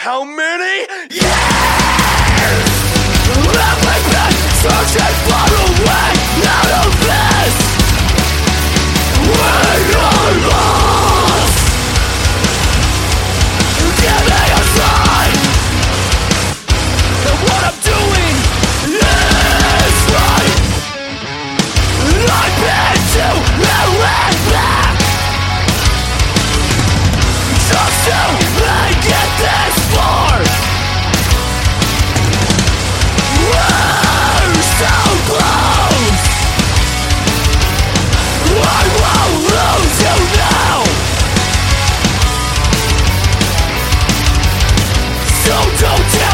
how many years have we been searching for a way out of this? We are lost. Give me a sign that what I'm doing is right. I've been to and back just to get this far. We're so close. I won't lose you now. So don't